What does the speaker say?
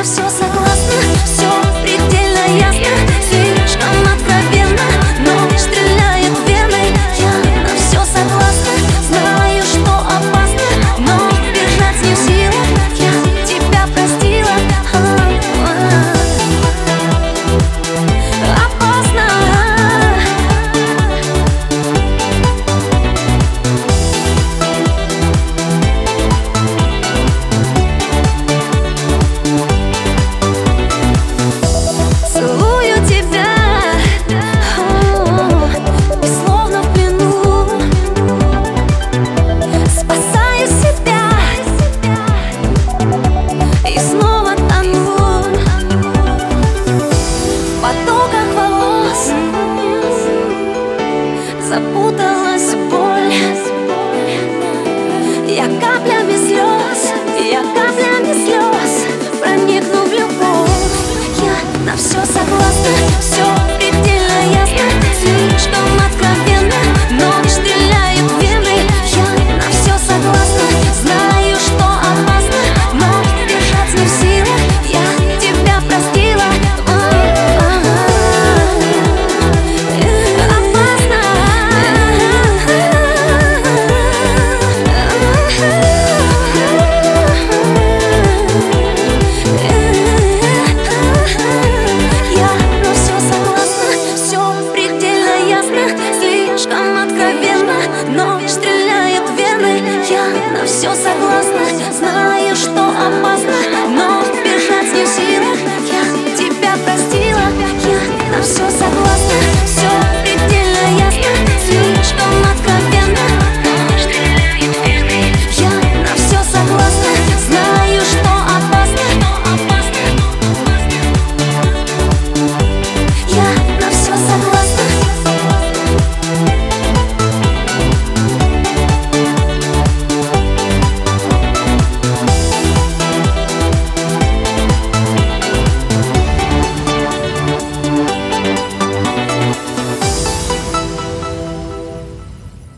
все согласна, все предельно ясно, слишком откровенно, но стреляет в вены. Я на все согласна, знаю, что опасно, но бежать не в силах. Я тебя простила. Опасно. Целую тебя, и словно в плену спасаю себя, и снова